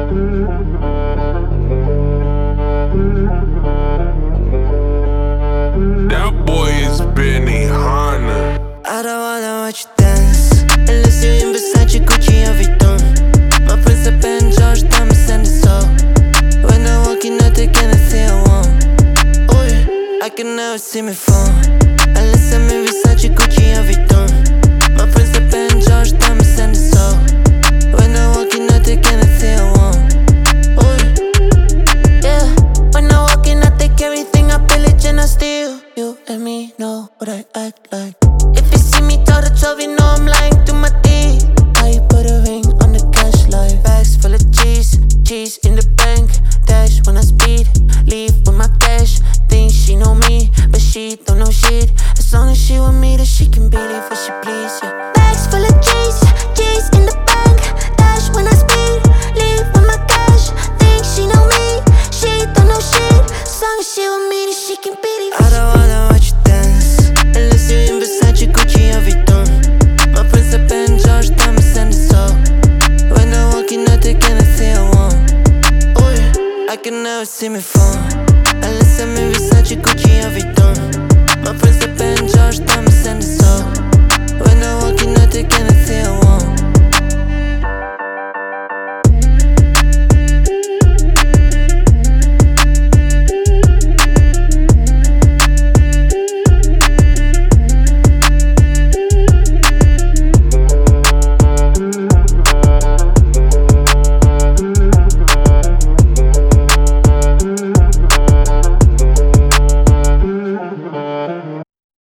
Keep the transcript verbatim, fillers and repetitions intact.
That boy is Benihana. I don't wanna watch you dance unless you're in Versace, Gucci and Vuitton. My friends are Ben George, Thomas and the soul. When I walk in, I take anything I want. Oh yeah, I can never see me fall unless I'm in Versace, Gucci and Vuitton. My friends are Ben George, Thomas and the soul. When I walk in, I take anything I want. Oh yeah, yeah. When I walk in, I take everything, I pillage and I steal. You and me know what I act like. If you see me tell the twelve, you know I'm lying to my teeth. I put a ring on the cash line. Bags full of cheese, cheese in the bank. Dash when I speed, leave with my cash. Think she know me, but she don't know shit. As long as she with me, then she can beat it for she please, yeah. Bags full of cheese, cheese in the bank. Dash when I speed, leave with my cash. Think she know me, she don't know shit. As long as she with me, then she can beat it. I don't wanna watch you dance unless you're in Versace, Gucci and Vuitton. My friends are Ben George, Thomas and the soul. When I walk in, I take anything I want. Oh yeah, I can never see me fall